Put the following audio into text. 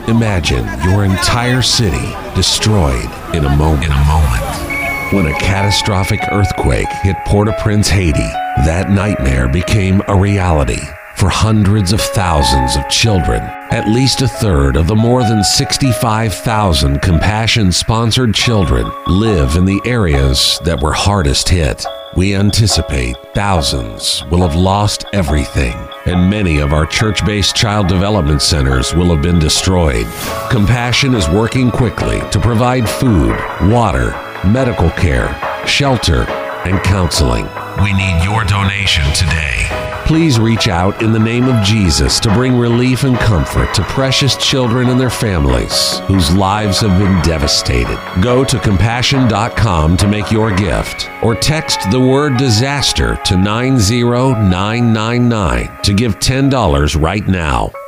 Imagine your entire city destroyed in a moment. When a catastrophic earthquake hit Port-au-Prince, Haiti, that nightmare became a reality for hundreds of thousands of children. At least a third of the more than 65,000 Compassion-sponsored children live in the areas that were hardest hit. We anticipate thousands will have lost everything, and many of our church-based child development centers will have been destroyed. Compassion is working quickly to provide food, water, medical care, shelter, and counseling. We need your donation today. Please reach out in the name of Jesus to bring relief and comfort to precious children and their families whose lives have been devastated. Go to compassion.com to make your gift, or text the word disaster to 90999 to give $10 right now.